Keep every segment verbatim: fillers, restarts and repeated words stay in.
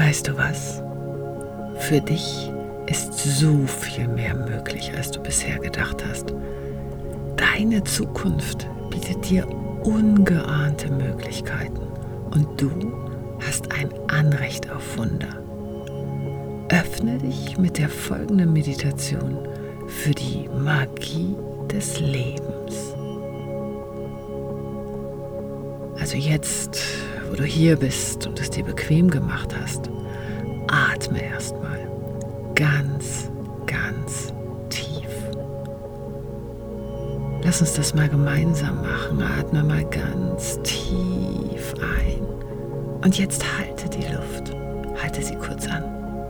Weißt du was? Für dich ist so viel mehr möglich, als du bisher gedacht hast. Deine Zukunft bietet dir ungeahnte Möglichkeiten und du hast ein Anrecht auf Wunder. Öffne dich mit der folgenden Meditation für die Magie des Lebens. Also jetzt, wo du hier bist und es dir bequem gemacht hast, atme erstmal ganz, ganz tief. Lass uns das mal gemeinsam machen. Atme mal ganz tief ein. Und jetzt halte die Luft. Halte sie kurz an.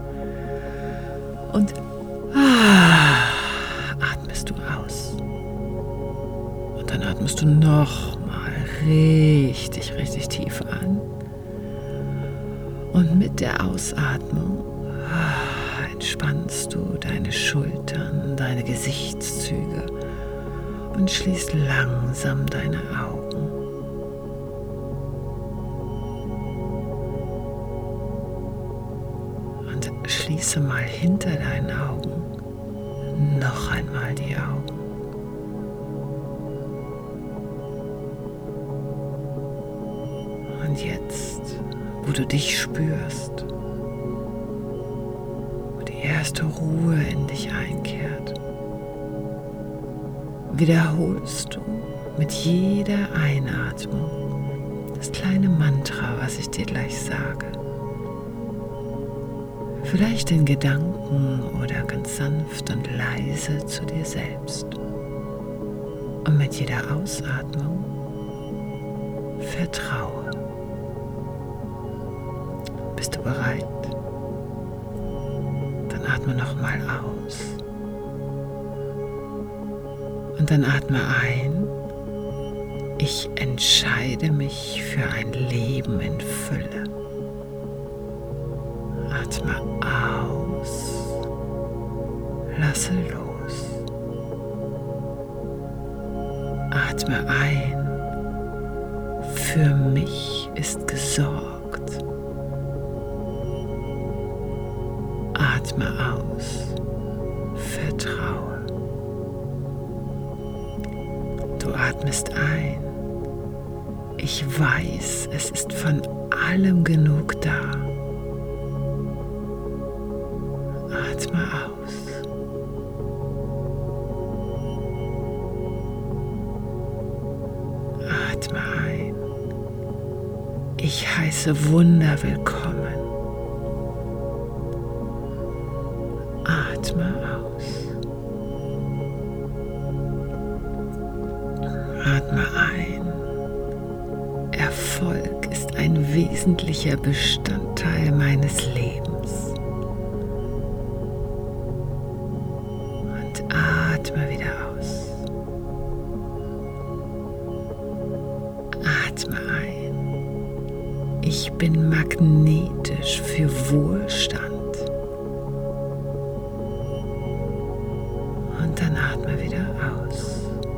Und ah, atmest du aus. Und dann atmest du noch mal richtig, richtig tief an. Und mit der Ausatmung ah, entspannst du deine Schultern, deine Gesichtszüge und schließt langsam deine Augen. Und schließe mal hinter deinen Augen noch einmal die Augen. Und jetzt, wo du dich spürst, wo die erste Ruhe in dich einkehrt, wiederholst du mit jeder Einatmung das kleine Mantra, was ich dir gleich sage. Vielleicht in Gedanken oder ganz sanft und leise zu dir selbst. Und mit jeder Ausatmung vertraue. Bist du bereit? Dann atme nochmal aus. Und dann atme ein. Ich entscheide mich für ein Leben in Fülle. Atme aus. Lasse los. Atme ein. Für mich ist gesorgt. Atme aus. Vertraue. Du atmest ein. Ich weiß, es ist von allem genug da. Atme aus. Atme ein. Ich heiße Wunder willkommen. Atme aus. Atme ein. Erfolg ist ein wesentlicher Bestandteil meines Lebens. Und atme wieder aus. Atme ein. Ich bin magnetisch für Wohlstand. Und dann atme wieder aus.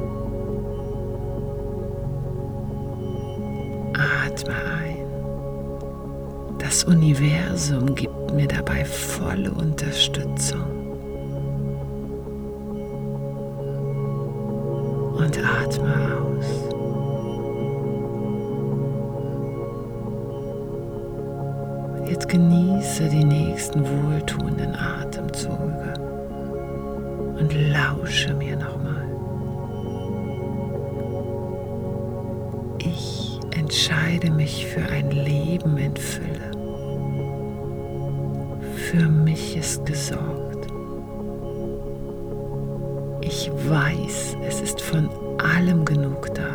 Atme ein. Das Universum gibt mir dabei volle Unterstützung. Und atme aus. Jetzt genieße die nächsten wohltuenden Atemzüge und lausche mir nochmal. Ich entscheide mich für ein Leben in Fülle. Für mich ist gesorgt. Ich weiß, es ist von allem genug da.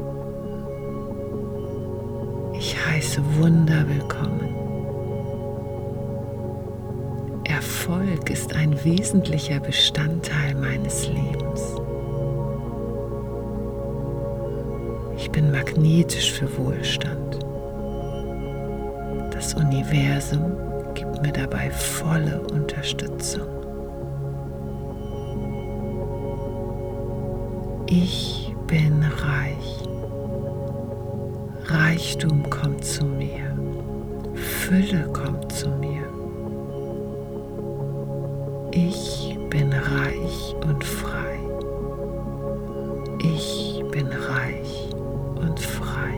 Ich heiße Wunder willkommen. Erfolg ist ein wesentlicher Bestandteil meines Lebens. Ich bin magnetisch für Wohlstand. Das Universum gibt mir dabei volle Unterstützung. Ich bin reich. Reichtum kommt zu mir. Fülle kommt zu mir. Ich bin reich und frei. Ich bin reich und frei.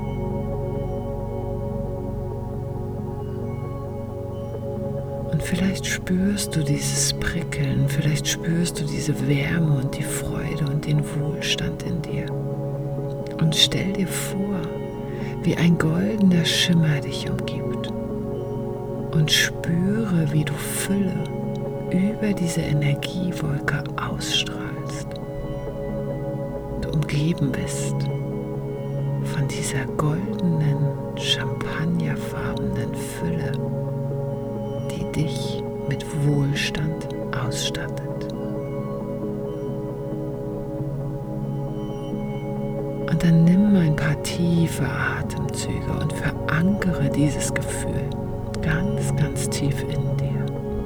Und vielleicht spürst du dieses Prickeln, vielleicht spürst du diese Wärme und die Freude und den Wohlstand in dir. Und stell dir vor, wie ein goldener Schimmer dich umgibt. Und spüre, wie du Fülle über diese Energiewolke ausstrahlst. Du umgeben bist von dieser goldenen, champagnerfarbenen Fülle, die dich mit Wohlstand ausstattet. Und dann nimm ein paar tiefe Atemzüge und verankere dieses Gefühl ganz, ganz tief in dir.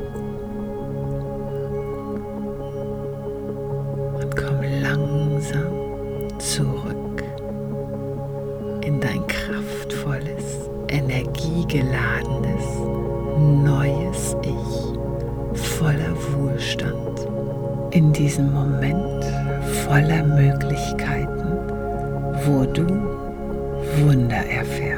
Und komm langsam zurück in dein kraftvolles, energiegeladenes, neues Ich, voller Wohlstand, in diesem Moment voller Möglichkeiten, wo du Wunder erfährst.